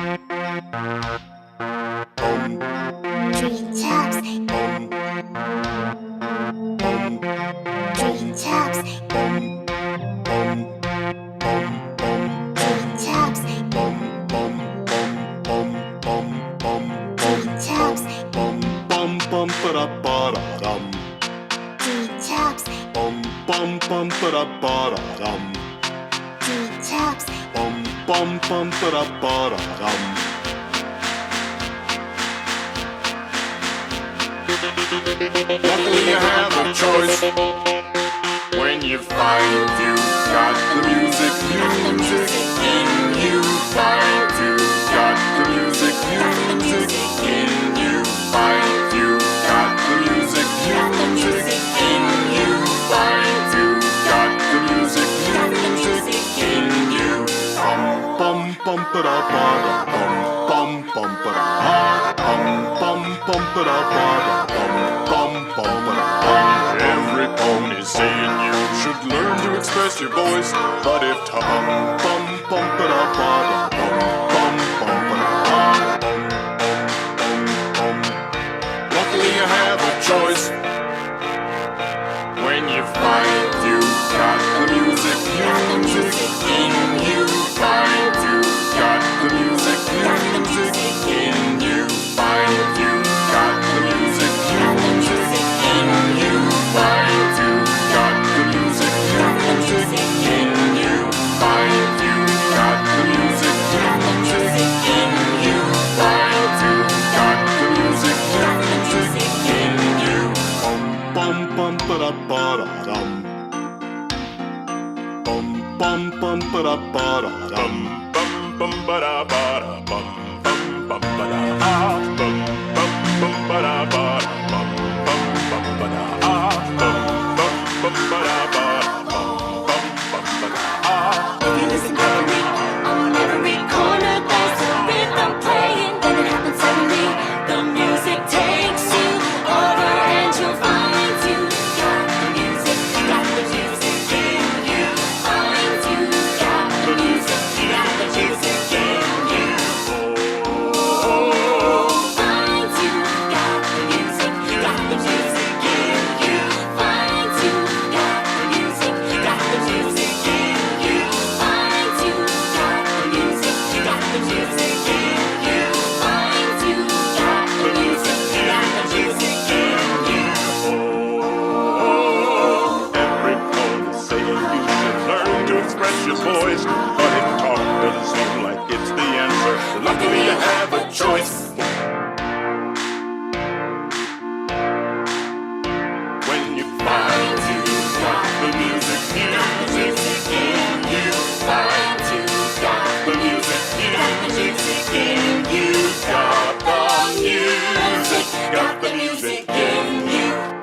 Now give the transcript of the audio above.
Dream Taps. Dream Taps. Dream Taps. Dream Taps. Bum bum ba da ba da dum. Dream Taps. Bum bum ba da ba da dum. Dream Taps. Bum ba da ba da dum. Luckily you have a choice when you find you got the music in you. Find you got the music in you. Find you got the music in you. Find you got the music in you. Bum ba da ba da bum ba da bum ba da ba da bum ba da. Every poem is saying you should learn to express your voice, but if Bum ba da ba da bum ba da. luckily you have a choice when you find you got the music in you. Find you got the music in you. Find you got the music in you. Find you got the music in you. Find you got the music in you. Find you got the music in you. Bum ba da ba da dum. Bum ba da ba da dum. Bum ba da ba da bum ba da bum ba da ba bum ba da bum ba da ba ba da. If you listen carefully, on every corner there's a rhythm playing. Then it happens suddenly, the music takes you over and you'll find you got the music in you. Find you got the music in you. Find you got the music in you. Find you got the music in you. Find you got the music in you. Find you got the music in you. Find you got the music in you. Every poem is saying you should learn to express your voice, but if talk doesn't seem like it's the answer, luckily you have a choice. When you find you got the music in you. Find you got the music in you. Got the music, got the